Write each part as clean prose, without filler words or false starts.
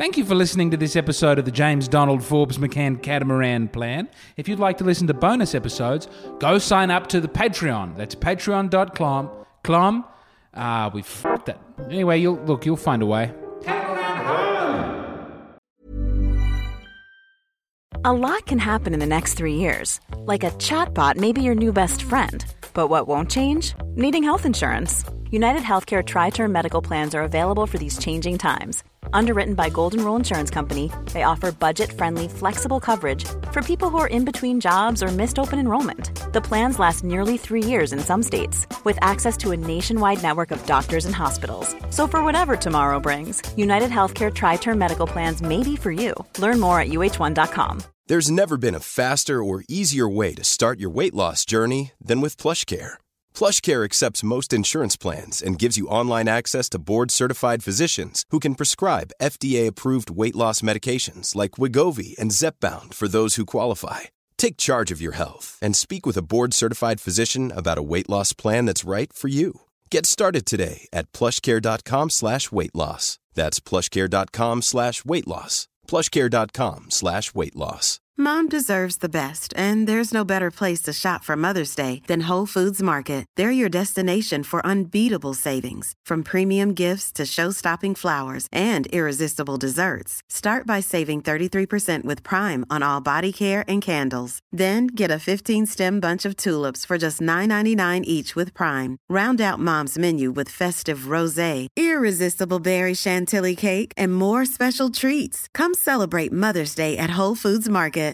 Thank you for listening to this episode of the James Donald Forbes McCann Catamaran Plan. If you'd like to listen to bonus episodes, go sign up to the Patreon. That's patreon.com. We fucked that. Anyway, you'll find a way. A lot can happen in the next 3 years. Like a chatbot may be your new best friend. But what won't change? Needing health insurance. United Healthcare Tri-Term Medical Plans are available for these changing times. Underwritten by Golden Rule Insurance Company, they offer budget-friendly, flexible coverage for people who are in between jobs or missed open enrollment. The plans last nearly 3 years in some states, with access to a nationwide network of doctors and hospitals. So for whatever tomorrow brings, United Healthcare Tri-Term Medical Plans may be for you. Learn more at uh1.com. There's never been a faster or easier way to start your weight loss journey than with PlushCare. PlushCare accepts most insurance plans and gives you online access to board-certified physicians who can prescribe FDA-approved weight loss medications like Wegovy and Zepbound for those who qualify. Take charge of your health and speak with a board-certified physician about a weight loss plan that's right for you. Get started today at plushcare.com/weight loss. That's plushcare.com/weight loss. plushcare.com/weight loss. Mom deserves the best, and there's no better place to shop for Mother's Day than Whole Foods Market. They're your destination for unbeatable savings, from premium gifts to show-stopping flowers and irresistible desserts. Start by saving 33% with Prime on all body care and candles. Then get a 15-stem bunch of tulips for just $9.99 each with Prime. Round out Mom's menu with festive rosé, irresistible berry chantilly cake, and more special treats. Come celebrate Mother's Day at Whole Foods Market.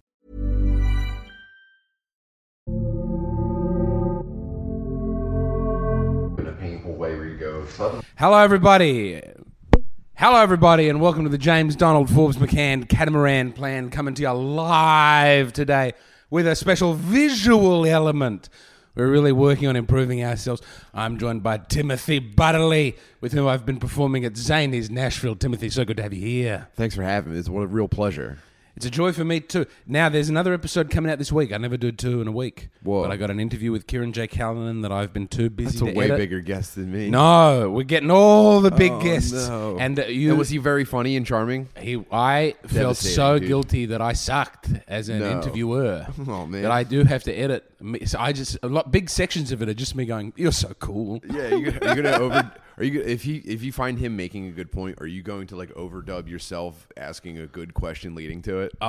Hello, everybody, and welcome to the James Donald Forbes McCann Catamaran Plan, coming to you live today with a special visual element. We're really working on improving ourselves. I'm joined by Timothy Butterly, with whom I've been performing at Zanies, Nashville. Timothy, so good to have you here. Thanks for having me. It's a real pleasure. It's a joy for me too. Now, there's another episode coming out this week. I never do 2 in a week. Whoa. But I got an interview with Kieran J. Callanan that I've been too busy to edit. That's a way bigger guest than me. No, we're getting all the big guests. No. And was he very funny and charming? I felt so dude. guilty that I sucked as an interviewer. Oh, man. That I do have to edit. So big sections of it are just me going, "You're so cool." Yeah, you're gonna if you find him making a good point, are you going to like overdub yourself asking a good question leading to it?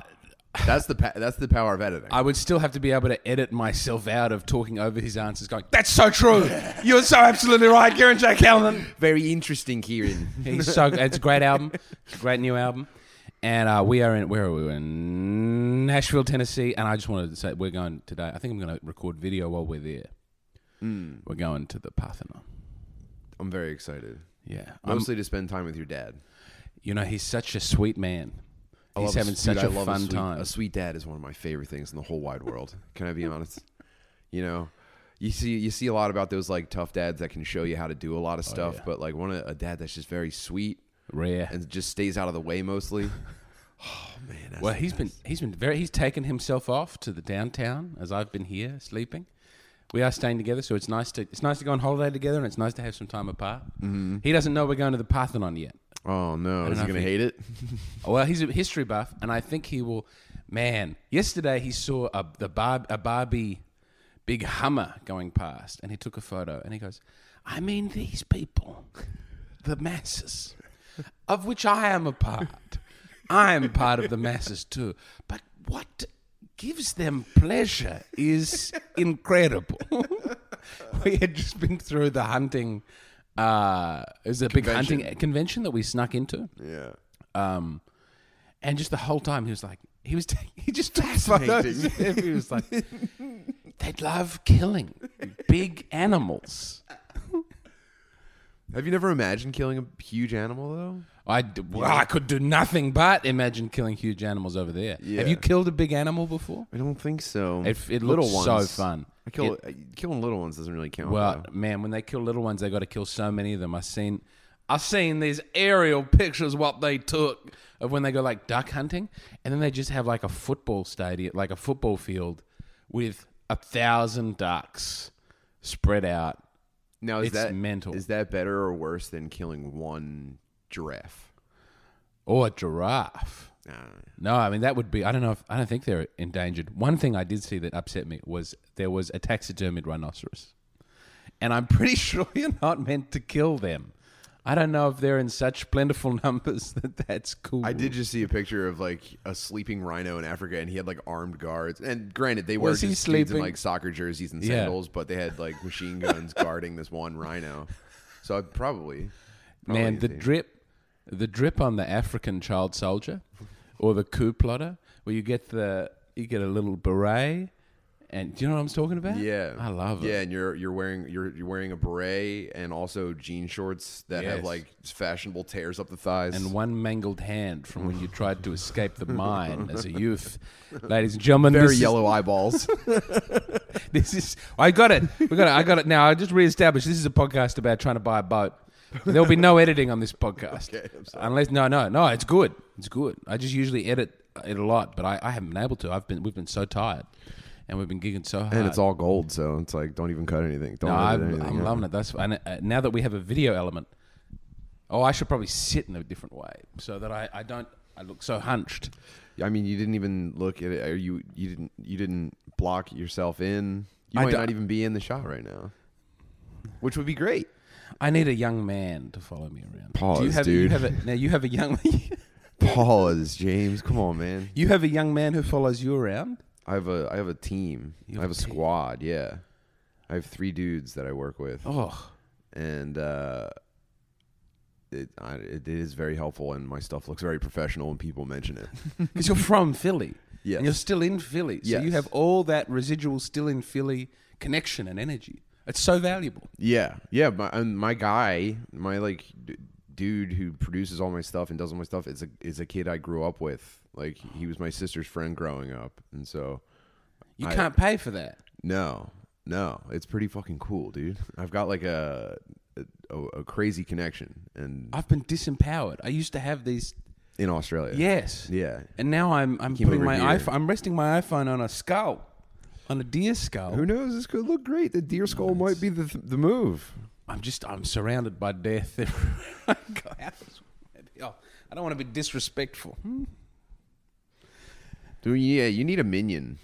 That's the power of editing. I would still have to be able to edit myself out of talking over his answers, going, "That's so true. You're so absolutely right, Kieran J. Callanan." Very interesting, Kieran. It's a great album. It's a great new album. And where are we? We're in Nashville, Tennessee. And I just wanted to say, we're going today. I think I'm going to record video while we're there. We're going to the Parthenon. I'm very excited. Yeah. Mostly to spend time with your dad. You know, he's such a sweet man. He's having such a fun time. A sweet dad is one of my favorite things in the whole wide world. Can I be honest? You know, you see a lot about those like tough dads that can show you how to do a lot of stuff, but like a dad that's just very sweet, rare, and just stays out of the way mostly. Oh man! Well, he's taken himself off to the downtown as I've been here sleeping. We are staying together, so it's nice to go on holiday together, and it's nice to have some time apart. Mm-hmm. He doesn't know we're going to the Parthenon yet. Oh, no. Is he going to hate it? Well, he's a history buff, and I think he will. Man, yesterday he saw a Barbie big Hummer going past, and he took a photo, and he goes, "I mean, these people, the masses, of which I am a part. I am part of the masses too. But what gives them pleasure is incredible." We had just been through the hunting... it was a big hunting convention that we snuck into. Yeah. And just the whole time he just took photos. He was like, they love killing big animals. Have you never imagined killing a huge animal though? I could do nothing but imagine killing huge animals over there. Yeah. Have you killed a big animal before? I don't think so. It looks so fun. Killing little ones doesn't really count. Well, man, when they kill little ones, they got to kill so many of them. I've seen these aerial pictures what they took of when they go like duck hunting, and then they just have like a football stadium, like a football field with 1,000 ducks spread out. Now, it's mental. Is that better or worse than killing one giraffe? Or a giraffe. No, I mean, that would be... I don't think they're endangered. One thing I did see that upset me was there was a taxidermied rhinoceros. And I'm pretty sure you're not meant to kill them. I don't know if they're in such plentiful numbers that's cool. I did just see a picture of like a sleeping rhino in Africa, and he had like armed guards. And granted, they were just dudes in like soccer jerseys and sandals, but they had like machine guns guarding this one rhino. So I'd probably man, the drip on the African child soldier or the coup plotter, where you get a little beret. And do you know what I'm talking about? Yeah, I love it. Yeah, and you're wearing a beret and also jean shorts that have like fashionable tears up the thighs, and one mangled hand from when you tried to escape the mine as a youth. Ladies and gentlemen, very yellow eyeballs. This is I got it now. I just reestablished this is a podcast about trying to buy a boat. There'll be no editing on this podcast. Okay, I'm sorry. Unless no, it's good. It's good. I just usually edit it a lot, but I haven't been able to. We've been so tired. And we've been gigging so hard. And it's all gold, so it's like, don't even cut anything. I'm loving it. Now that we have a video element, I should probably sit in a different way so that I look so hunched. I mean, you didn't even look at it. You didn't block yourself in. You might not even be in the shot right now, which would be great. I need a young man to follow me around. Pause, dude. You have a young... Pause, James. Come on, man. You have a young man who follows you around? I have a team. I have a squad. Yeah, I have 3 dudes that I work with. Oh, and it is very helpful, and my stuff looks very professional when people mention it. Because you're from Philly. Yes. And you're still in Philly, so you have all that residual still in Philly connection and energy. It's so valuable. Yeah. My guy, my dude who produces all my stuff and does all my stuff is a kid I grew up with. Like, he was my sister's friend growing up, and so you can't pay for that. No, it's pretty fucking cool, dude. I've got like a crazy connection, and I've been disempowered. I used to have these in Australia. Yes. Yeah. And now I'm putting my iPhone. I'm resting my iPhone on a skull, on a deer skull. Who knows? This could look great. The deer skull might be the move. I'm surrounded by death everywhere I go. I don't want to be disrespectful. Dude, yeah, you need a minion.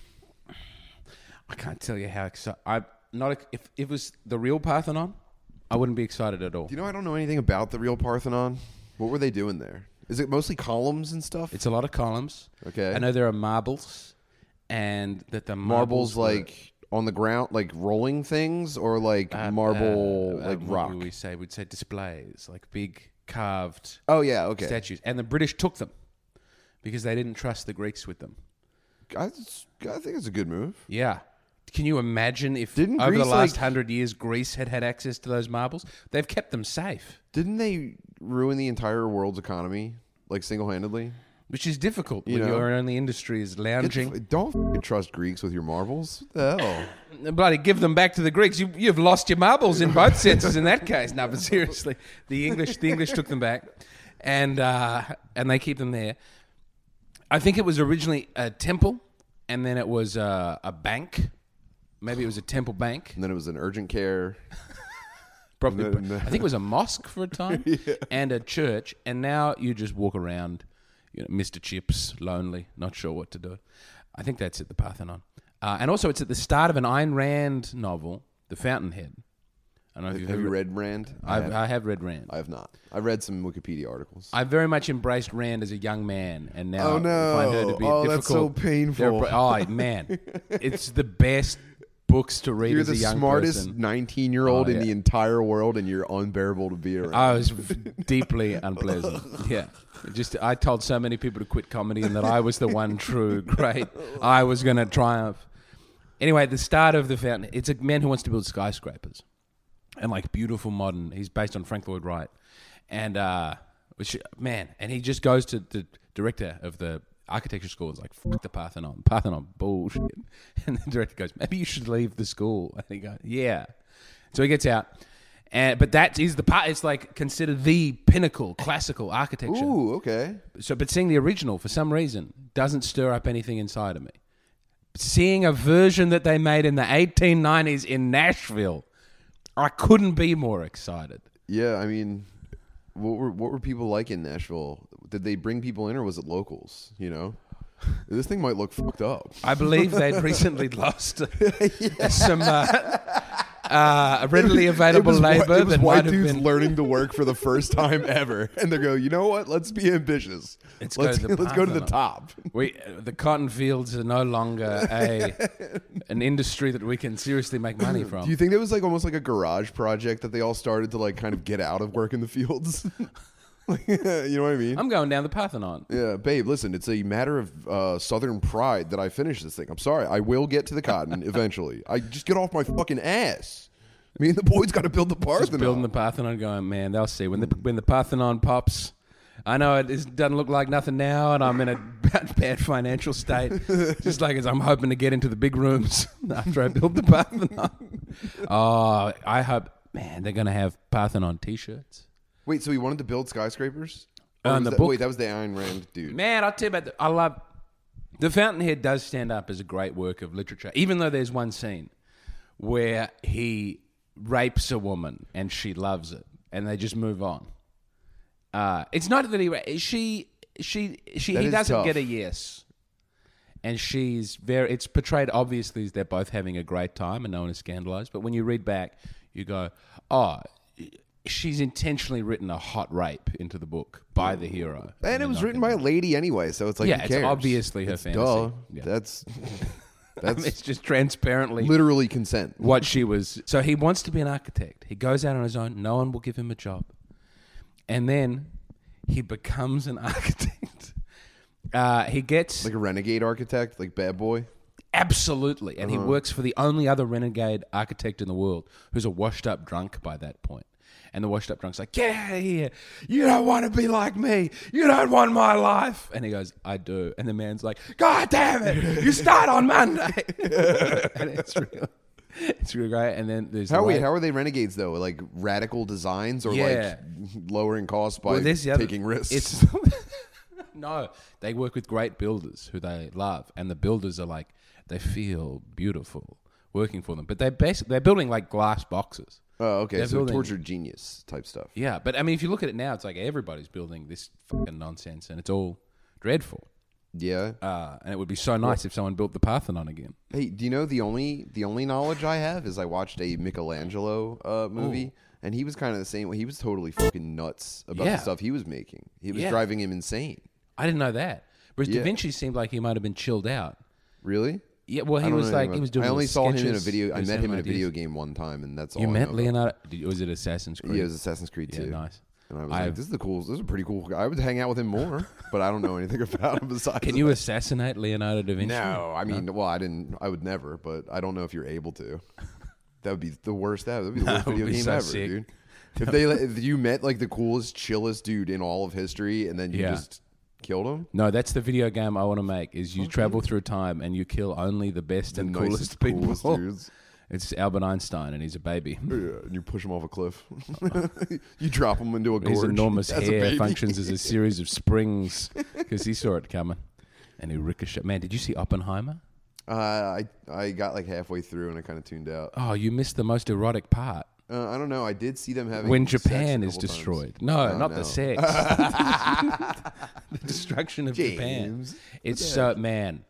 I can't tell you how excited. If it was the real Parthenon, I wouldn't be excited at all. Do you know I don't know anything about the real Parthenon? What were they doing there? Is it mostly columns and stuff? It's a lot of columns. Okay. I know there are marbles, and that the marbles like on the ground, like rolling things, or like marble, like rock. We'd say displays, like big carved. Oh yeah, okay. Statues, and the British took them because they didn't trust the Greeks with them. I think it's a good move. Yeah. Can you imagine if over the last 100 years Greece had access to those marbles? They've kept them safe. Didn't they ruin the entire world's economy, like single-handedly? Which is difficult when your only industry is lounging. Don't trust Greeks with your marbles. What the hell? Bloody give them back to the Greeks. You've lost your marbles in both senses in that case. No, but seriously, the English took them back, and they keep them there. I think it was originally a temple, and then it was a bank. Maybe it was a temple bank. And then it was an urgent care. Probably. I think it was a mosque for a time and a church. And now you just walk around, Mr. Chips, lonely, not sure what to do. I think that's at the Parthenon. And also it's at the start of an Ayn Rand novel, The Fountainhead. I don't know if you've Have you read Rand? I have read Rand. I have not. I read some Wikipedia articles. I very much embraced Rand as a young man, and now I find her to be difficult. That's so painful. Oh man, it's the best books to read as a young person. You're the smartest 19-year-old in the entire world, and you're unbearable to be around. I was deeply unpleasant. Yeah, I told so many people to quit comedy, and that I was the one true great. I was going to triumph. Anyway, at the start of The Fountain, it's a man who wants to build skyscrapers. And like beautiful modern, he's based on Frank Lloyd Wright, and and he just goes to the director of the architecture school and is like, "Fuck the Parthenon bullshit." And the director goes, "Maybe you should leave the school." And he goes, "Yeah." So he gets out, but that is the part. It's like considered the pinnacle classical architecture. Ooh, okay. So, but seeing the original for some reason doesn't stir up anything inside of me. Seeing a version that they made in the 1890s in Nashville, I couldn't be more excited. Yeah, I mean, what were people like in Nashville? did they bring people in or was it locals? You know, this thing might look fucked up. I believe they'd recently lost some readily available labor. It was that white might have dudes been learning to work for the first time ever, and they go, you know what? Let's be ambitious. Let's go to the top. The cotton fields are no longer an industry that we can seriously make money from. Do you think that was like almost like a garage project that they all started to like kind of get out of work in the fields? You know what I mean? I'm going down the Parthenon. Yeah, babe, listen, it's a matter of Southern pride that I finish this thing. I'm sorry. I will get to the cotton eventually. I just get off my fucking ass. Me and the boys got to build the Parthenon. Just building the Parthenon going, man, they'll see. When the Parthenon pops, I know it doesn't look like nothing now, and I'm in a bad financial state. Just like as I'm hoping to get into the big rooms after I build the Parthenon. Oh, I hope, man, they're going to have Parthenon T-shirts. Wait, so he wanted to build skyscrapers? The book. Wait, that was the Ayn Rand dude. Man, I'll tell you about I love... The Fountainhead does stand up as a great work of literature, even though there's one scene where he rapes a woman and she loves it, and they just move on. It's not that he doesn't tough. get a yes. And it's portrayed obviously as they're both having a great time and no one is scandalized. But when you read back, you go, oh... She's intentionally written a hot rape into the book by the hero. And it was written by a lady anyway, so it's like, who cares? It's obviously her fantasy. Duh. Yeah. That's I mean, it's just transparently literally consent. What she was. So he wants to be an architect. He goes out on his own. No one will give him a job. And then he becomes an architect. He gets... Like a renegade architect, like Bad Boy? Absolutely. And he works for the only other renegade architect in the world who's a washed-up drunk by that point. And the washed-up drunk's like, get out of here. You don't want to be like me. You don't want my life. And he goes, I do. And the man's like, God damn it. You start on Monday. And it's really great. And then there's... How are they renegades, though? Like radical designs or like lowering costs by taking risks? No, they work with great builders who they love. And the builders are like, they feel beautiful working for them. But they're building like glass boxes. Oh, okay. So tortured genius type stuff. Yeah, but I mean, if you look at it now, it's like everybody's building this fucking nonsense, and it's all dreadful. Yeah. And it would be so nice if someone built the Parthenon again. Hey, do you know the only knowledge I have is I watched a Michelangelo movie, and he was kind of the same way. He was totally fucking nuts about the stuff he was making. He was driving him insane. I didn't know that. Whereas Da Vinci seemed like he might have been chilled out. Really? Yeah, well, he was doing. I only saw him in a sketches. video. I met him in a video game one time, and that's all. You I met know Leonardo? Was it Assassin's Creed? Yeah, it was Assassin's Creed 2. Yeah, nice. And I was like, this is a pretty cool guy. I would hang out with him more, but I don't know anything about him besides. Can you assassinate Leonardo da Vinci? No, I mean, well, I would never, but I don't know if you're able to. That would be the worst. That would be the worst video game ever, sick. Dude. If you met like the coolest, chillest dude in all of history, and then you just killed him? No, that's the video game I want to make. Is you travel through time and you kill only the best and coolest people. Coolest dudes. It's Albert Einstein, and he's a baby. Yeah, and you push him off a cliff. You drop him into a gorge. His enormous hair functions as a series of springs because he saw it coming, and he ricocheted. Man, did you see Oppenheimer? I got like halfway through and I kind of tuned out. Oh, you missed the most erotic part. I don't know. I did see them having when Japan is sex destroyed. No, not the sex. The destruction of Japan. It's so man.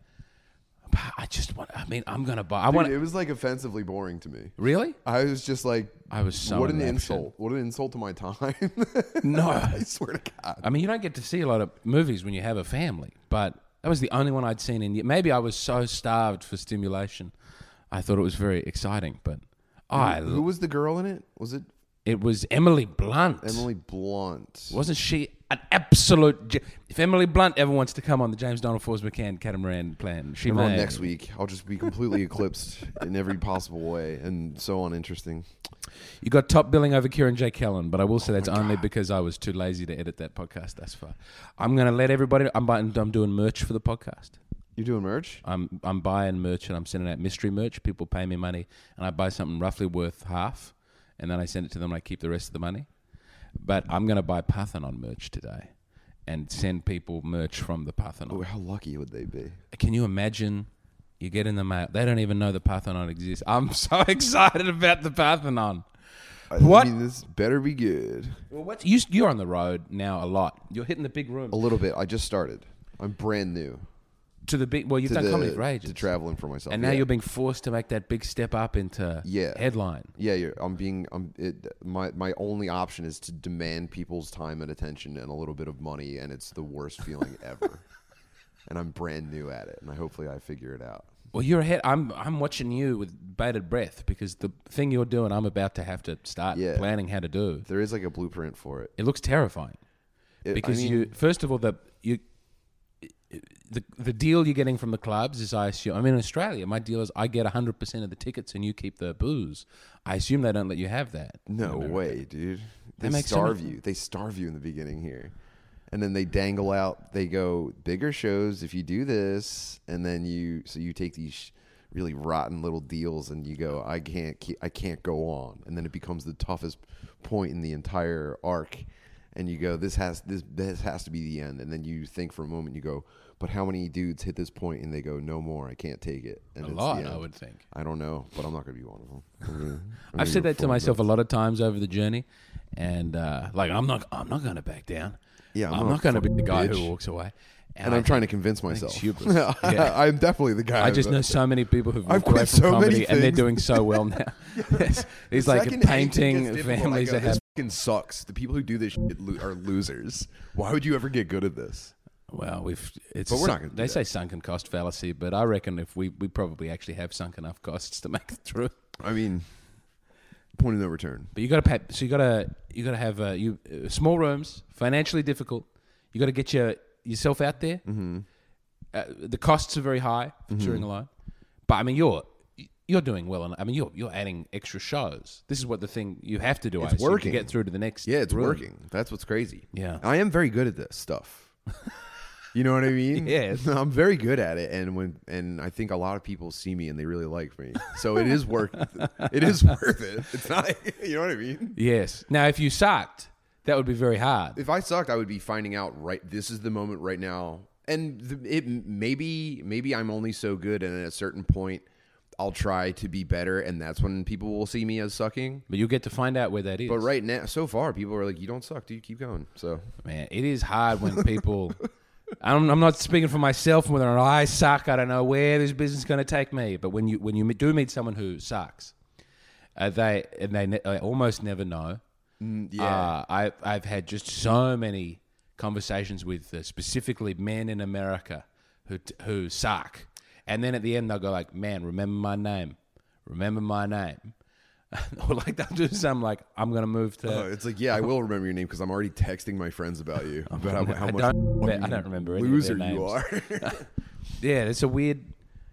I just want. I mean, I'm gonna buy. It was like offensively boring to me. Really? I was just like, I was so. What an insult! What an insult to my time. No, I swear to God. I mean, you don't get to see a lot of movies when you have a family, but that was the only one I'd seen in. Maybe I was so starved for stimulation, I thought it was very exciting. But who was the girl in it? Was it? It was Emily Blunt. Emily Blunt. Wasn't she an absolute... If Emily Blunt ever wants to come on the James Donald Forbes McCann Catamaran plan, she may. Next week. I'll just be completely eclipsed in every possible way and so uninteresting. You got top billing over Kieran J. Kellen, but I will say that's only because I was too lazy to edit that podcast thus far. I'm going to let everybody... I'm doing merch for the podcast. You're doing merch? I'm buying merch and I'm sending out mystery merch. People pay me money and I buy something roughly worth half. And then I send it to them and I keep the rest of the money. But I'm going to buy Parthenon merch today and send people merch from the Parthenon. Oh, how lucky would they be? Can you imagine you get in the mail? They don't even know the Parthenon exists. I'm so excited about the Parthenon. What? I mean, this better be good. Well, you're on the road now a lot. You're hitting the big room. A little bit. I just started. I'm brand new. To the big, well, you've done comedy for ages. To traveling for myself. And now you're being forced to make that big step up into headline. Yeah, my only option is to demand people's time and attention and a little bit of money, and it's the worst feeling ever. And I'm brand new at it, and hopefully I figure it out. Well, you're ahead. I'm watching you with bated breath because the thing you're doing, I'm about to have to start planning how to do. There is like a blueprint for it. It looks terrifying because first of all, the deal you're getting from the clubs is, I assume, in Australia, my deal is I get 100% of the tickets and you keep the booze. I assume they don't let you have that. No way, dude. They starve you. They starve you in the beginning here. And then they dangle out, they go, bigger shows if you do this. And then you take these really rotten little deals and you go, I can't go on. And then it becomes the toughest point in the entire arc. And you go, this has to be the end. And then you think for a moment, you go, but how many dudes hit this point and they go, no more, I can't take it. And a lot, I would think. I don't know, but I'm not going to be one of them. I've said that to myself a lot of times over the journey. And I'm not going to back down. Yeah, I'm not going to be the guy who walks away. And I'm trying to convince myself. I'm definitely the guy. I just know so many people who've walked away from comedy and they're doing so well now. It's like painting families that have... This fucking sucks. The people who do this shit are losers. Why would you ever get good at this? Well, we're not going to. They say sunken cost fallacy, but I reckon if we probably actually have sunk enough costs to make it through. I mean, point of no return. But you got to pay. So you got to have small rooms, financially difficult. You got to get yourself out there. Mm-hmm. The costs are very high for touring alone, but I mean you're doing well, and I mean you're adding extra shows. This is what the thing you have to do. It's working to get through to the next. Yeah, it's room. working. That's what's crazy. Yeah, I am very good at this stuff. You know what I mean? Yes. I'm very good at it, and I think a lot of people see me and they really like me. So it is worth it. Is worth it. It's not. You know what I mean? Yes. Now, if you sucked, that would be very hard. If I sucked, I would be finding out this is the moment right now, and maybe I'm only so good, and at a certain point, I'll try to be better, and that's when people will see me as sucking. But you'll get to find out where that is. But right now, so far, people are like, "You don't suck, dude. Keep going." So, man, it is hard when people. I'm not speaking for myself. Whether or not I suck, I don't know where this business is going to take me. But when you do meet someone who sucks, they almost never know. Yeah, I've had just so many conversations with specifically men in America who suck, and then at the end they'll go like, "Man, remember my name, remember my name." Or like they'll do something like, I'm going to move to... it's like, yeah, I will remember your name because I'm already texting my friends about you. About how much I don't remember any loser of their names. You are. Yeah, it's a weird...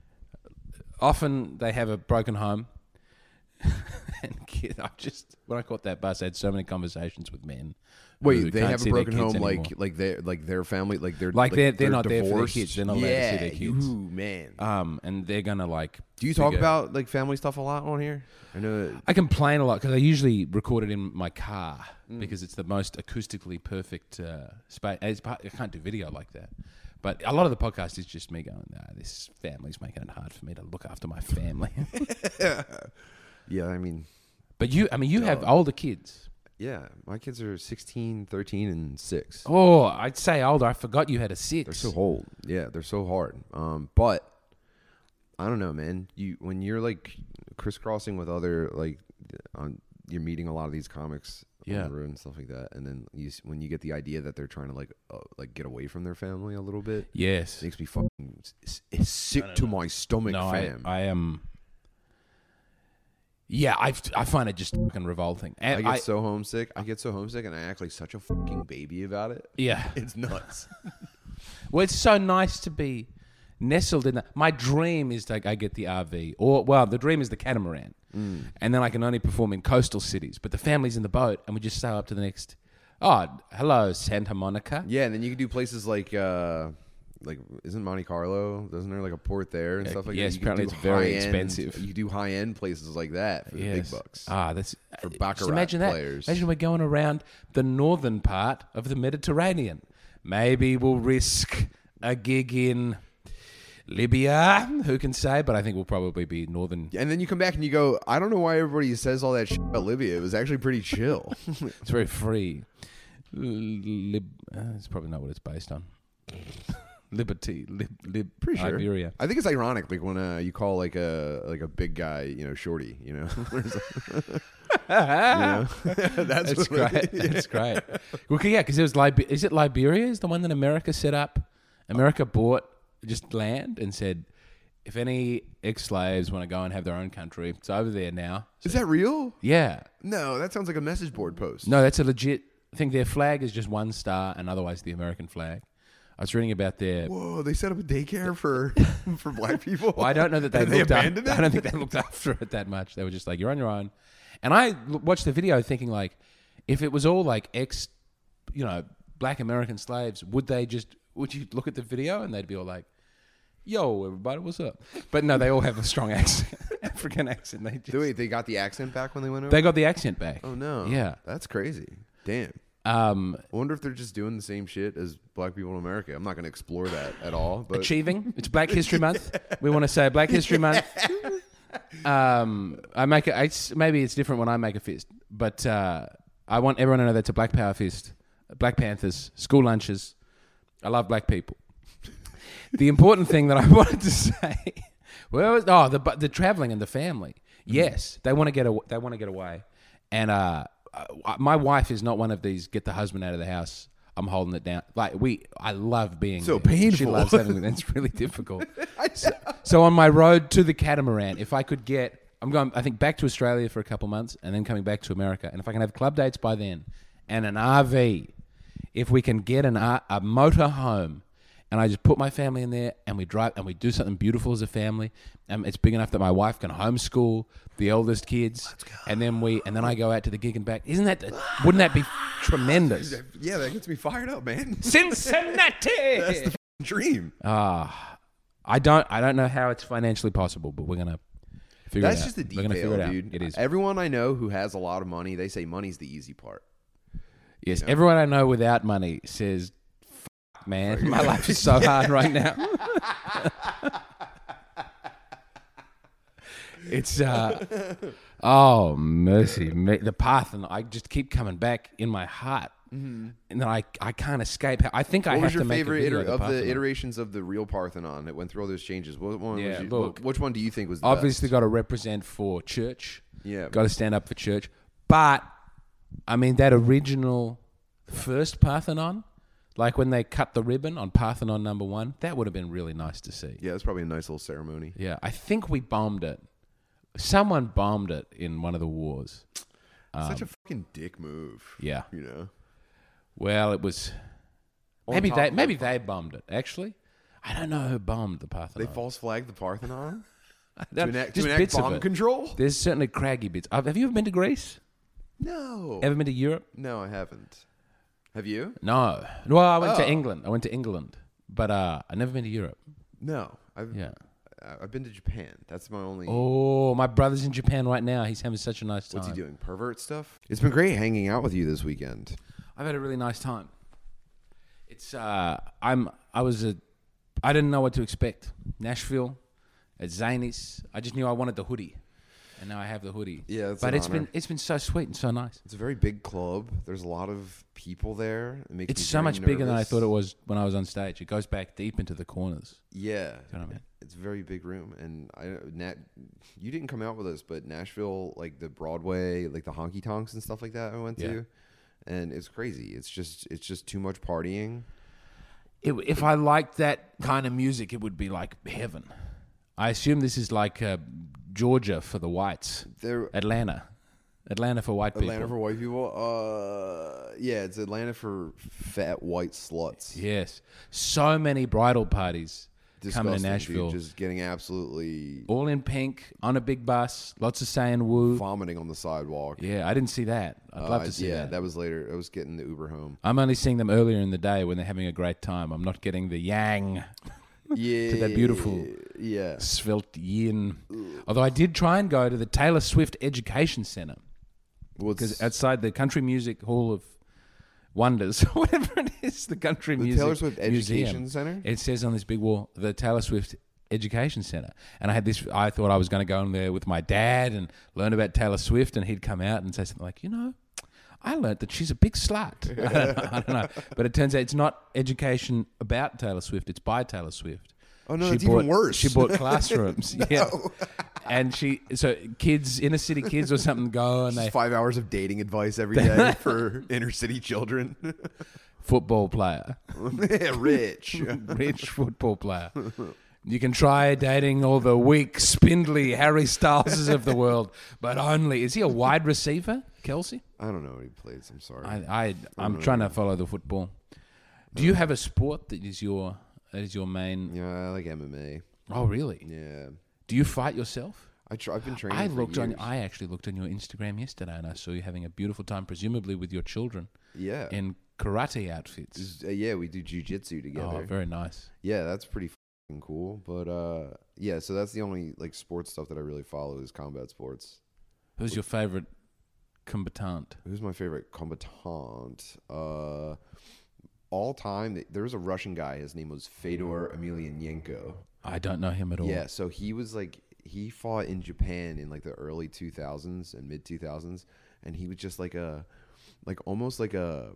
Often they have a broken home. And when I caught that bus, I had so many conversations with men. Wait, they have a broken home like their family, they're not divorced. There for their kids. They're not allowed to see their kids. Ooh, man. And they're gonna like. Do you talk about like family stuff a lot on here? I know. I complain a lot because I usually record it in my car because it's the most acoustically perfect space. I can't do video like that. But a lot of the podcast is just me going, "Nah, this family's making it hard for me to look after my family." Yeah, I mean. But you have older kids. Yeah, my kids are 16, 13, and 6. Oh, I'd say older. I forgot you had a 6. They're so old. Yeah, they're so hard. But I don't know, man. When you're like crisscrossing with other you're meeting a lot of these comics on the road and stuff like that, and then when you get the idea that they're trying to like get away from their family a little bit, yes, it makes me fucking sick to my stomach, fam. I am. Yeah, I find it just fucking revolting. And I get so homesick. And I act like such a fucking baby about it. Yeah. It's nuts. Well, it's so nice to be nestled in that. My dream is I get the RV. The dream is the catamaran. And then I can only perform in coastal cities. But the family's in the boat, and we just sail up to the next... Oh, hello, Santa Monica. Yeah, and then you can do places like isn't Monte Carlo? Doesn't there like a port there and stuff like that? Yes, apparently it's very expensive. You do high end places like that for the big bucks. That's for baccarat imagine that. players. Imagine we're going around the northern part of the Mediterranean. Maybe we'll risk a gig in Libya, who can say? But I think we'll probably be northern. And then you come back and you go, I don't know why everybody says all that shit about Libya. It was actually pretty chill. It's very free. It's probably not what it's based on. Liberty, pretty sure. Liberia. I think it's ironic, like when you call like a big guy, shorty, That's great. That's great. Well, yeah, because it was is it Liberia? Is the one that America set up? America bought just land and said, if any ex-slaves want to go and have their own country, it's over there now. Is that real? Yeah. No, that sounds like a message board post. No, that's a legit. I think their flag is just one star, and otherwise the American flag. I was reading about their. Whoa! They set up a daycare for black people. Well, I don't know that they abandoned it. I don't think they looked after it that much. They were just like, you're on your own. And I watched the video thinking like, if it was all like black American slaves, would you look at the video and they'd be all like, yo, everybody, what's up? But no, they all have a strong accent, African accent. They got the accent back when they went over? They got the accent back. Oh, no. Yeah. That's crazy. Damn. I wonder if they're just doing the same shit as black people in America. I'm not going to explore that at all. But Achieving. It's Black History Month. We want to say Black History Month. I make it. Maybe it's different when I make a fist, but I want everyone to know that's a Black Power fist. Black Panthers, school lunches. I love black people. The important thing that I wanted to say, the traveling and the family. Yes, they want to get away, and my wife is not one of these get the husband out of the house, I'm holding it down. I love being so there. painful. She loves having it. It's really difficult. So on my road to the catamaran, if I could I'm going, I think, back to Australia for a couple months and then coming back to America. And if I can have club dates by then and an RV, if we can get a motor home and I just put my family in there and we drive and we do something beautiful as a family, and it's big enough that my wife can homeschool the eldest kids, and then I go out to the gig and back. Wouldn't that be tremendous? Yeah, that gets me fired up, man. Cincinnati. That's the dream. I don't know how it's financially possible, but we're gonna figure it out. That's just the detail, dude. It is. Everyone I know who has a lot of money, they say money's the easy part. Yes, everyone I know without money says, "Fuck, man, my life is so hard right now." It's oh mercy, the Parthenon. I just keep coming back in my heart, and then I can't escape. I think I have to make a video of the iterations of the real Parthenon that went through all those changes. What one? Yeah, which one do you think was the obviously best? Got to represent for church? Yeah, got to stand up for church. But I mean that original first Parthenon, like when they cut the ribbon on Parthenon number 1, that would have been really nice to see. Yeah, that's probably a nice little ceremony. Yeah, I think we bombed it. Someone bombed it in one of the wars. Such a fucking dick move. Yeah. Well, it was... Maybe they bombed it, actually. I don't know who bombed the Parthenon. They false flagged the Parthenon? to enact bomb control? There's certainly craggy bits. Have you ever been to Greece? No. Ever been to Europe? No, I haven't. Have you? No. Well, I went to England. But I've never been to Europe. No. I've been to Japan. That's my only... Oh, my brother's in Japan right now. He's having such a nice time. What's he doing? Pervert stuff? It's been great hanging out with you this weekend. I've had a really nice time. It's I didn't know what to expect. Nashville, at Zanies. I just knew I wanted the hoodie, and now I have the hoodie. Yeah, that's but an honor. It's been so sweet and so nice. It's a very big club. There's a lot of people there. It's so much bigger than I thought it was when I was on stage. It goes back deep into the corners. Yeah, you know what I mean? It's a very big room, and you didn't come out with us, but Nashville, like the Broadway, like the honky tonks and stuff like that, I went to, and it's crazy. It's just too much partying. If I liked that kind of music, it would be like heaven. I assume this is like Georgia for the whites. Atlanta for white people. Atlanta for white people. Yeah, it's Atlanta for fat white sluts. Yes, so many bridal parties. Coming to Nashville, dude, just getting absolutely all in pink on a big bus, lots of saying woo, vomiting on the sidewalk. Yeah, I didn't see that. I'd love to see that. Yeah, that was later. I was getting the Uber home. I'm only seeing them earlier in the day when they're having a great time. I'm not getting the yang to that beautiful svelte yin. Although I did try and go to the Taylor Swift Education Center, because outside the Country Music Hall of Wonders, whatever it is, the Country Music Taylor Swift Museum. Education Center. It says on this big wall, the Taylor Swift education center. And I thought I was going to go in there with my dad and learn about Taylor Swift, and he'd come out and say something like, I learned that she's a big slut. I don't know. But it turns out it's not education about Taylor Swift, it's by Taylor Swift. Oh, no, it's even worse. She bought classrooms. Yeah. And kids, inner city kids or something go and they... 5 hours of dating advice every day for inner city children. Football player. Rich football player. You can try dating all the weak, spindly Harry Styleses of the world, but only... Is he a wide receiver, Kelsey? I don't know what he plays. I'm sorry. I'm trying to follow the football. Do you have a sport that is your main... Yeah, I like MMA. Oh, really? Yeah. Do you fight yourself? I've been training for years. I actually looked on your Instagram yesterday, and I saw you having a beautiful time, presumably with your children. Yeah. In karate outfits. Yeah, we do jiu-jitsu together. Oh, very nice. Yeah, that's pretty cool. But yeah, so that's the only sports stuff that I really follow is combat sports. Who's your favorite combatant? Who's my favorite combatant? All time, there was a Russian guy. His name was Fedor Emelianenko. I don't know him at all. Yeah, so he was he fought in Japan in the early 2000s and mid 2000s, and he was just almost like a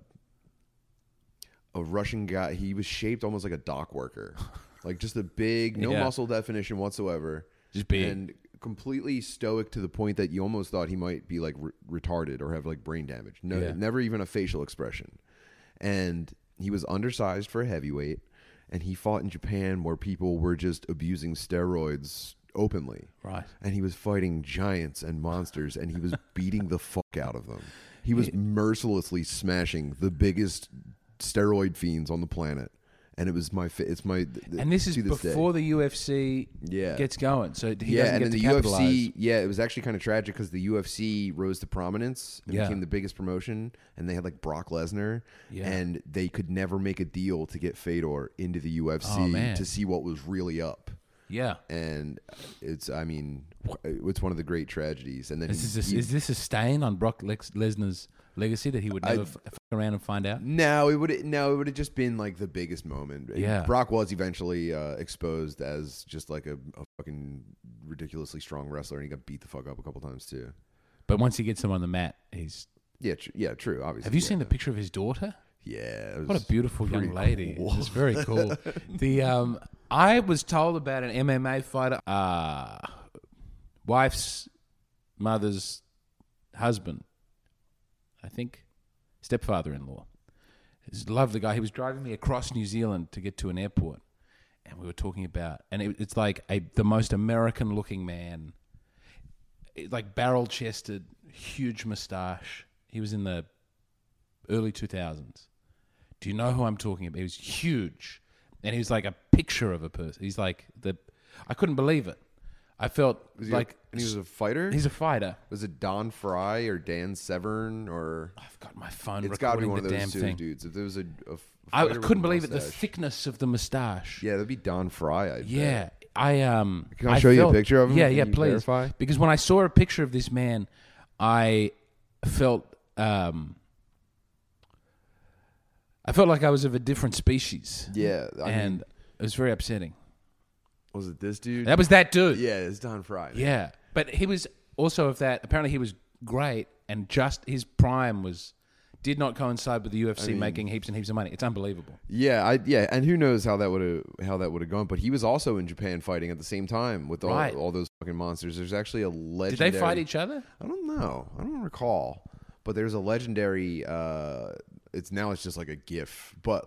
Russian guy. He was shaped almost like a dock worker, just a big, no muscle definition whatsoever, just big and completely stoic to the point that you almost thought he might be retarded or have brain damage. No, never even a facial expression, and he was undersized for a heavyweight, and he fought in Japan where people were just abusing steroids openly. Right. And he was fighting giants and monsters, and he was beating the fuck out of them. He was mercilessly smashing the biggest steroid fiends on the planet. And it was and this is before the UFC gets going. So he doesn't get to capitalize. UFC, it was actually kind of tragic because the UFC rose to prominence and became the biggest promotion. And they had Brock Lesnar, and they could never make a deal to get Fedor into the UFC to see what was really up. Yeah, and it's one of the great tragedies. And then is this a stain on Brock Lesnar's legacy that he would never fuck around and find out? No, it would have just been the biggest moment. Yeah, Brock was eventually exposed as just a fucking ridiculously strong wrestler, and he got beat the fuck up a couple times too. But once he gets him on the mat, he's true. Obviously, have you seen the picture of his daughter? Yeah, what a beautiful young lady. Cool. It's very cool. I was told about an MMA fighter, wife's mother's husband, I think, stepfather-in-law. Loved the guy. He was driving me across New Zealand to get to an airport, and we were talking about, and it's the most American-looking man, barrel-chested, huge mustache. He was in the early 2000s. Do you know who I'm talking about? He was huge, and he was like a picture of a person. He's I couldn't believe it. I felt and he was a fighter? He's a fighter. Was it Don Fry or Dan Severn or... I've got my phone it's got to be one of those two thing. Dudes. If there was I couldn't believe it, the thickness of the mustache. Yeah, that'd be Don Fry, Yeah. Can I show you a picture of him? Yeah, please. Verify? Because when I saw a picture of this man, I felt... I felt like I was of a different species. Yeah. And it was very upsetting. Was it this dude? That was that dude. Yeah, it's Don Fry. Man. Yeah. But he was also of that. Apparently he was great, and just his prime did not coincide with the UFC making heaps and heaps of money. It's unbelievable. Yeah, and who knows how that would have gone. But he was also in Japan fighting at the same time with all those fucking monsters. There's actually a legendary... Did they fight each other? I don't know. I don't recall. But there's a legendary... It's just like a GIF, but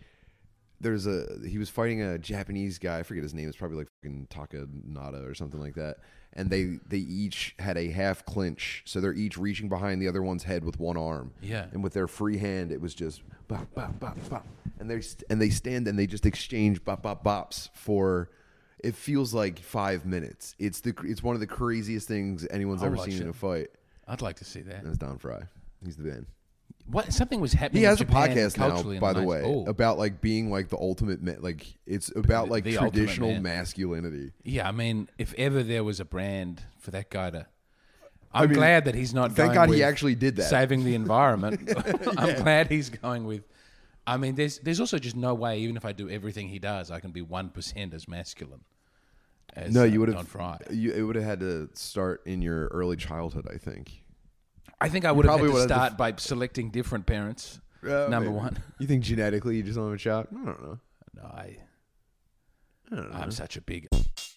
he was fighting a Japanese guy. I forget his name. It's probably fucking Takanada or something like that. And they each had a half clinch, so they're each reaching behind the other one's head with one arm. Yeah. And with their free hand, it was just bop bop bop bop. And they stand and they just exchange bop bop bops for. It feels like 5 minutes. It's one of the craziest things anyone's ever seen in a fight. I'd like to see that. That's Don Fry. He's the man. What something was happening. He has in Japan a podcast now, by the way, about being the ultimate man. It's about the traditional masculinity. Yeah, I mean, if ever there was a brand for that guy to, I'm glad that he's not. Thank God he actually did that, saving the environment. I'm glad he's going with. I mean, there's also just no way. Even if I do everything he does, I can be 1% as masculine. as no, you would Don have. Fry. It would have had to start in your early childhood, I think. I think I would have had to start by selecting different parents. Number one. You think genetically you just don't have a shot? I don't know. No, I don't know. I'm such a big.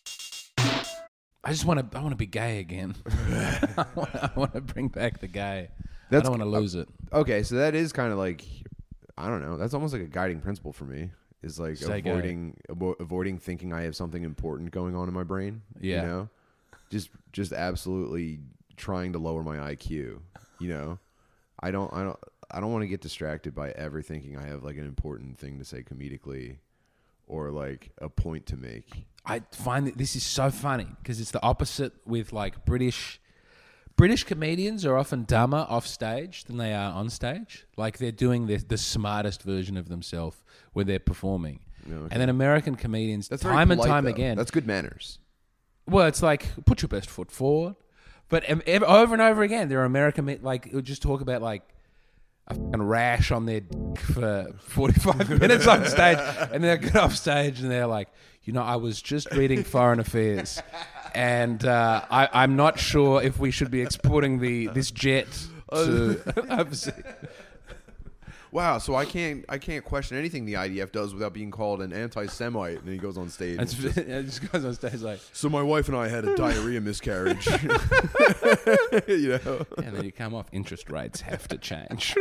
I want to be gay again. I want to bring back the gay. I don't want to lose it. Okay, so that is kind of like, I don't know. That's almost like a guiding principle for me. Is like avoiding thinking I have something important going on in my brain. Yeah. You know, just absolutely trying to lower my IQ. You know, I don't want to get distracted by ever thinking I have like an important thing to say comedically, or like a point to make. I find that this is so funny because it's the opposite with like British comedians are often dumber off stage than they are on stage. Like they're doing the smartest version of themselves when they're performing. Okay. And then American comedians, time and time again. That's good manners. Well, it's like, put your best foot forward. But over and over again, there are American, like, it'll just talk about like a fucking rash on their dick for 45 minutes on stage. And they'll get off stage and they're like, you know, I was just reading Foreign Affairs. And I'm not sure if we should be exporting this jet to overseas. Wow, so I can't question anything the IDF does without being called an anti-Semite. And then he goes on stage. Just goes on stage like, so my wife and I had a diarrhea miscarriage. You know, and then you come off. Interest rates have to change.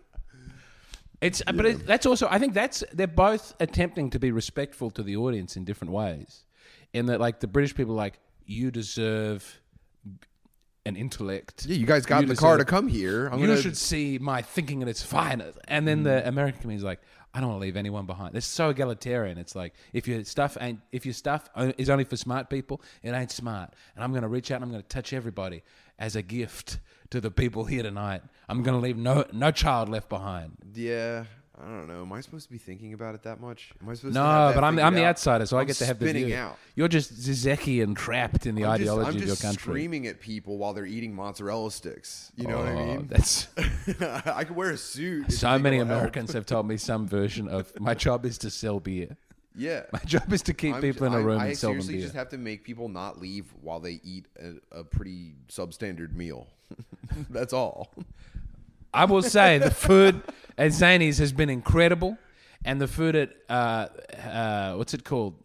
That's also. I think they're both attempting to be respectful to the audience in different ways. In that, like the British people, are like, you deserve an intellect. Yeah, you guys got in the car to come here. You should see my thinking at its finest. And then the American comedian's like, I don't want to leave anyone behind. They're so egalitarian. It's like, if your stuff is only for smart people, it ain't smart. And I'm going to reach out and I'm going to touch everybody as a gift to the people here tonight. I'm going to leave no child left behind. Yeah. I don't know. Am I supposed to be thinking about it that much? Am I supposed to? No, but I'm the outsider, so I get to have the view. Out. You're just Zizekian trapped in the ideology of your country. I'm just screaming at people while they're eating mozzarella sticks. You know what I mean? That's. I could wear a suit. So many Americans have told me some version of my job is to sell beer. Yeah, my job is to keep people in a room and sell them beer. I seriously just have to make people not leave while they eat a pretty substandard meal. That's all. I will say the food at Zanies has been incredible, and the food at what's it called?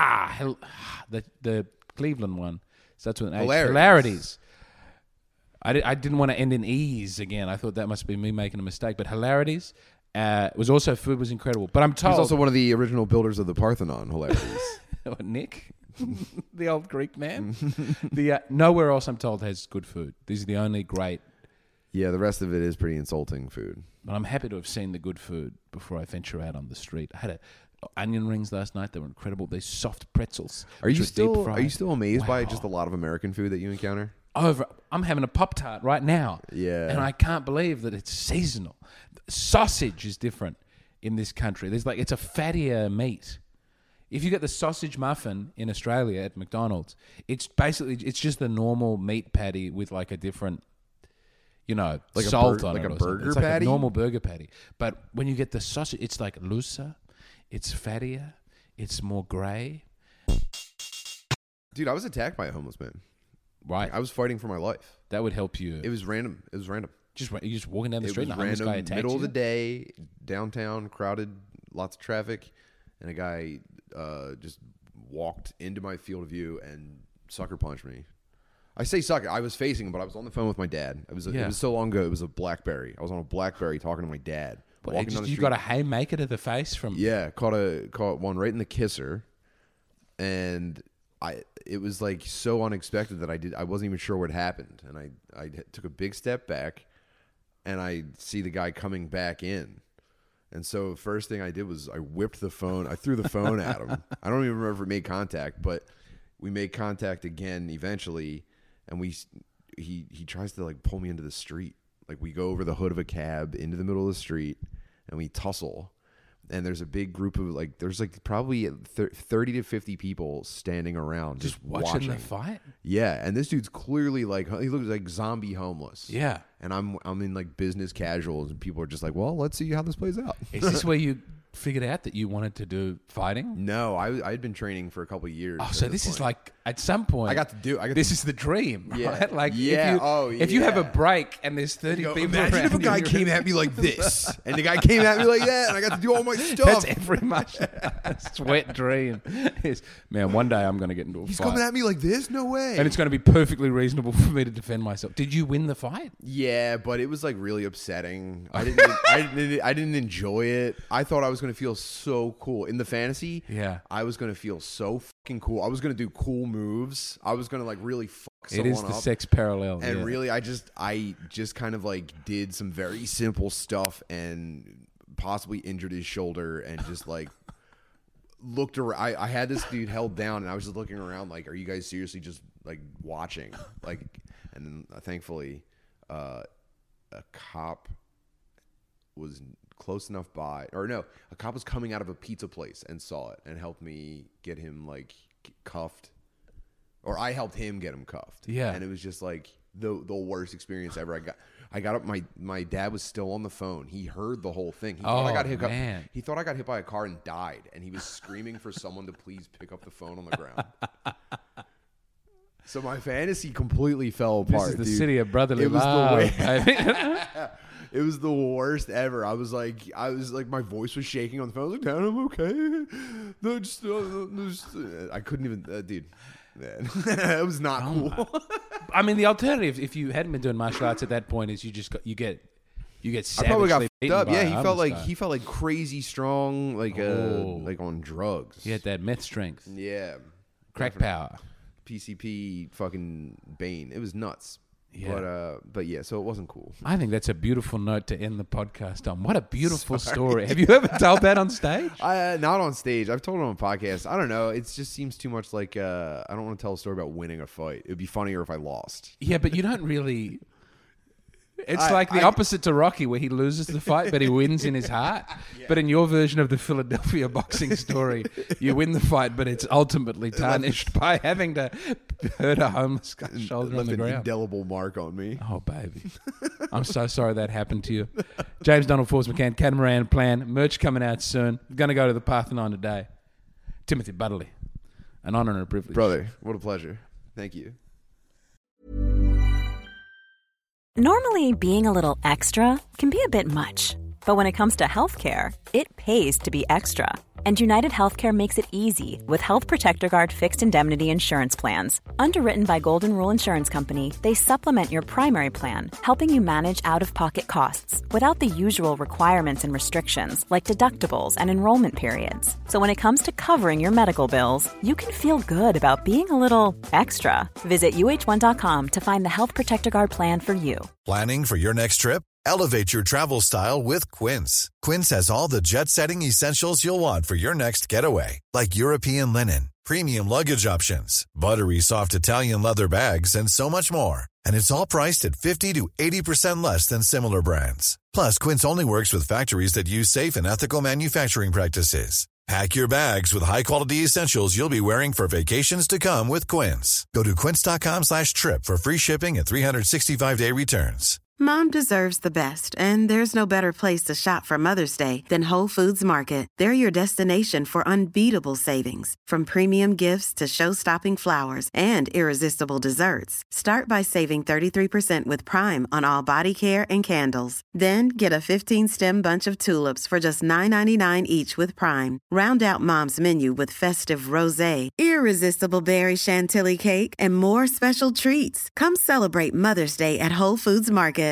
The Cleveland one. Starts with an H. Hilarities. I didn't want to end in E's again. I thought that must be me making a mistake, but Hilarities was also food was incredible. But I'm told he's also one of the original builders of the Parthenon. Hilarities. Nick, the old Greek man. Nowhere else I'm told has good food. These are the only great. Yeah, the rest of it is pretty insulting food. But I'm happy to have seen the good food before I venture out on the street. I had onion rings last night. They were incredible. These soft pretzels. Are you still amazed by just a lot of American food that you encounter? I'm having a Pop-Tart right now. Yeah. And I can't believe that it's seasonal. Sausage is different in this country. It's a fattier meat. If you get the sausage muffin in Australia at McDonald's, it's just the normal meat patty with like a different like salt on it. Like a burger patty? Like a normal burger patty. But when you get the sausage, it's like looser, it's fattier, it's more grey. Dude, I was attacked by a homeless man. Right. I was fighting for my life. That would help you. It was random. You're just walking down the street and a homeless guy attacked you? Middle of the day, downtown, crowded, lots of traffic, and a guy just walked into my field of view and sucker punched me. I say sucker. I was facing him, but I was on the phone with my dad. It was so long ago. It was a BlackBerry. I was on a BlackBerry talking to my dad. Walking down the street. You got a haymaker to the face from? Yeah, caught one right in the kisser, and it was like so unexpected that I wasn't even sure what happened, and I took a big step back, and I see the guy coming back in. And so first thing I did was I whipped the phone. I threw the phone at him. I don't even remember if we made contact, but we made contact again eventually. And he tries to like pull me into the street. Like we go over the hood of a cab into the middle of the street and we tussle. And there's a big group of there's probably 30 to 50 people standing around just watching the fight. Yeah, and this dude's clearly he looks like zombie homeless. Yeah, and I'm in like business casuals, and people are just like, well, let's see how this plays out. Is this where you figured out that you wanted to do fighting? No, I had been training for a couple of years. Oh, so this is like at some point this is the dream, right? Like if you have a break and there's 30 people imagine around if a guy came at me like this and the guy came at me like that and I got to do all my stuff. That's every much sweat dream. Man, one day I'm going to get into a fight. He's coming at me like this? No way. And it's going to be perfectly reasonable for me to defend myself. Did you win the fight? Yeah, but it was like really upsetting. I didn't enjoy it. I thought I was going to feel so cool in the fantasy. Yeah, I was going to feel so fucking cool. I was going to do cool moves. I was going to like really fuck someone up. It is the sex parallel. And really, I just kind of like did some very simple stuff and possibly injured his shoulder and just like looked around. I had this dude held down and I was just looking around like, are you guys seriously just like watching? Like, and then thankfully, a cop was close enough by, or no, a cop was coming out of a pizza place and saw it and helped me get him like cuffed, or I helped him get him cuffed. Yeah, and it was just like the worst experience ever. I got up. My dad was still on the phone. He heard the whole thing. He thought I got hit. He thought I got hit by a car and died, and he was screaming for someone to please pick up the phone on the ground. So my fantasy completely fell apart. This is the city of brotherly love. It was the worst ever. I was like, my voice was shaking on the phone. I was like, Dad, I'm okay. No, just I couldn't even, dude. Man, it was not cool. I mean, the alternative, if you hadn't been doing martial arts at that point, is you get savagely I probably got fucked up. Yeah, he felt like crazy strong, like on drugs. He had that meth strength. Yeah, crack power. PCP, fucking Bane. It was nuts. Yeah. But yeah, so it wasn't cool. I think that's a beautiful note to end the podcast on. What a beautiful story. Have you ever told that on stage? Not on stage. I've told it on a podcast. I don't know. It just seems too much like I don't want to tell a story about winning a fight. It would be funnier if I lost. Yeah, but you don't really... It's like the opposite to Rocky, where he loses the fight, but he wins in his heart. Yeah. But in your version of the Philadelphia boxing story, you win the fight, but it's ultimately tarnished by having to hurt a homeless guy's shoulder on the ground. An indelible mark on me. Oh, baby. I'm so sorry that happened to you. James Donald, Force McCann, Catamaran Plan. Merch coming out soon. Going to go to the Parthenon today. Timothy Butterley. An honor and a privilege. Brother, what a pleasure. Thank you. Normally, being a little extra can be a bit much, but when it comes to healthcare, it pays to be extra. And United Healthcare makes it easy with Health Protector Guard fixed indemnity insurance plans. Underwritten by Golden Rule Insurance Company, they supplement your primary plan, helping you manage out-of-pocket costs without the usual requirements and restrictions like deductibles and enrollment periods. So when it comes to covering your medical bills, you can feel good about being a little extra. Visit uh1.com to find the Health Protector Guard plan for you. Planning for your next trip? Elevate your travel style with Quince. Quince has all the jet-setting essentials you'll want for your next getaway, like European linen, premium luggage options, buttery soft Italian leather bags, and so much more. And it's all priced at 50 to 80% less than similar brands. Plus, Quince only works with factories that use safe and ethical manufacturing practices. Pack your bags with high-quality essentials you'll be wearing for vacations to come with Quince. Go to quince.com/trip for free shipping and 365-day returns. Mom deserves the best, and there's no better place to shop for Mother's Day than Whole Foods Market. They're your destination for unbeatable savings, from premium gifts to show-stopping flowers and irresistible desserts. Start by saving 33% with Prime on all body care and candles. Then get a 15-stem bunch of tulips for just $9.99 each with Prime. Round out Mom's menu with festive rosé, irresistible berry chantilly cake, and more special treats. Come celebrate Mother's Day at Whole Foods Market.